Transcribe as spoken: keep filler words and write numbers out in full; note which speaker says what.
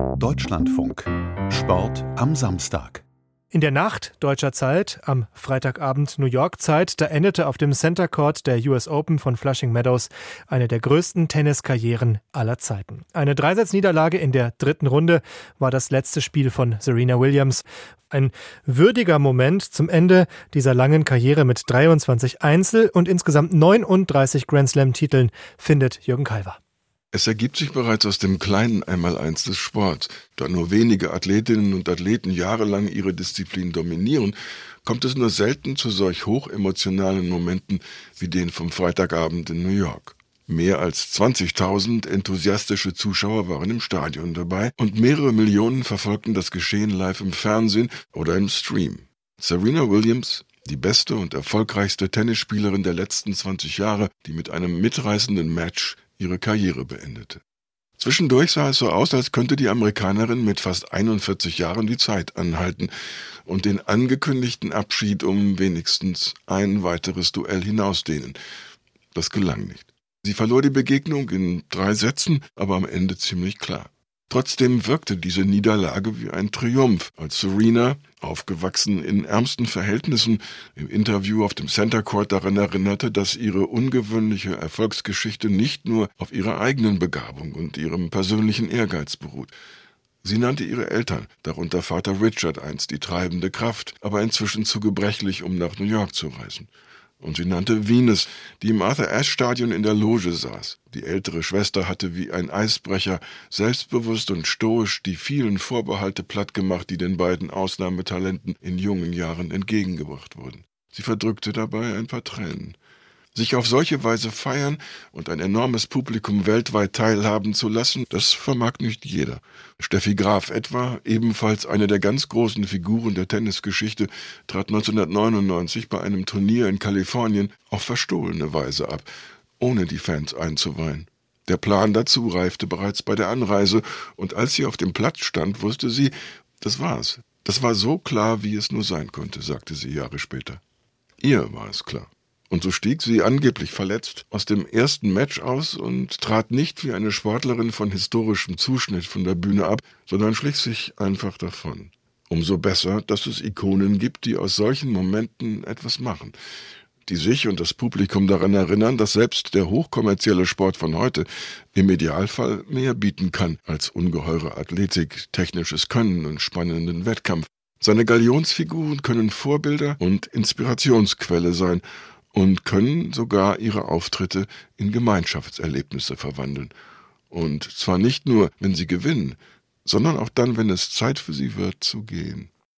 Speaker 1: Deutschlandfunk. Sport am Samstag.
Speaker 2: In der Nacht deutscher Zeit, am Freitagabend New York Zeit, da endete auf dem Center Court der U S Open von Flushing Meadows eine der größten Tenniskarrieren aller Zeiten. Eine Dreisatzniederlage in der dritten Runde war das letzte Spiel von Serena Williams. Ein würdiger Moment zum Ende dieser langen Karriere mit dreiundzwanzig Einzel- und insgesamt neununddreißig Grand-Slam-Titeln, findet Jürgen Kalver.
Speaker 3: Es ergibt sich bereits aus dem kleinen Einmaleins des Sports. Da nur wenige Athletinnen und Athleten jahrelang ihre Disziplin dominieren, kommt es nur selten zu solch hochemotionalen Momenten wie den vom Freitagabend in New York. Mehr als zwanzigtausend enthusiastische Zuschauer waren im Stadion dabei und mehrere Millionen verfolgten das Geschehen live im Fernsehen oder im Stream. Serena Williams, die beste und erfolgreichste Tennisspielerin der letzten zwanzig Jahre, die mit einem mitreißenden Match ihre Karriere beendete. Zwischendurch sah es so aus, als könnte die Amerikanerin mit fast einundvierzig Jahren die Zeit anhalten und den angekündigten Abschied um wenigstens ein weiteres Duell hinausdehnen. Das gelang nicht. Sie verlor die Begegnung in drei Sätzen, aber am Ende ziemlich klar. Trotzdem wirkte diese Niederlage wie ein Triumph, als Serena, aufgewachsen in ärmsten Verhältnissen, im Interview auf dem Center Court daran erinnerte, dass ihre ungewöhnliche Erfolgsgeschichte nicht nur auf ihrer eigenen Begabung und ihrem persönlichen Ehrgeiz beruht. Sie nannte ihre Eltern, darunter Vater Richard, einst die treibende Kraft, aber inzwischen zu gebrechlich, um nach New York zu reisen. Und sie nannte Venus, die im Arthur-Ashe-Stadion in der Loge saß. Die ältere Schwester hatte wie ein Eisbrecher, selbstbewusst und stoisch, die vielen Vorbehalte plattgemacht, die den beiden Ausnahmetalenten in jungen Jahren entgegengebracht wurden. Sie verdrückte dabei ein paar Tränen. Sich auf solche Weise feiern und ein enormes Publikum weltweit teilhaben zu lassen, das vermag nicht jeder. Steffi Graf etwa, ebenfalls eine der ganz großen Figuren der Tennisgeschichte, trat neunzehnhundertneunundneunzig bei einem Turnier in Kalifornien auf verstohlene Weise ab, ohne die Fans einzuweihen. Der Plan dazu reifte bereits bei der Anreise, und als sie auf dem Platz stand, wusste sie, das war's. Das war so klar, wie es nur sein konnte, sagte sie Jahre später. Ihr war es klar. Und so stieg sie, angeblich verletzt, aus dem ersten Match aus und trat nicht wie eine Sportlerin von historischem Zuschnitt von der Bühne ab, sondern schlich sich einfach davon. Umso besser, dass es Ikonen gibt, die aus solchen Momenten etwas machen, die sich und das Publikum daran erinnern, dass selbst der hochkommerzielle Sport von heute im Idealfall mehr bieten kann als ungeheure Athletik, technisches Können und spannenden Wettkampf. Seine Galionsfiguren können Vorbilder und Inspirationsquelle sein und können sogar ihre Auftritte in Gemeinschaftserlebnisse verwandeln. Und zwar nicht nur, wenn sie gewinnen, sondern auch dann, wenn es Zeit für sie wird, zu gehen.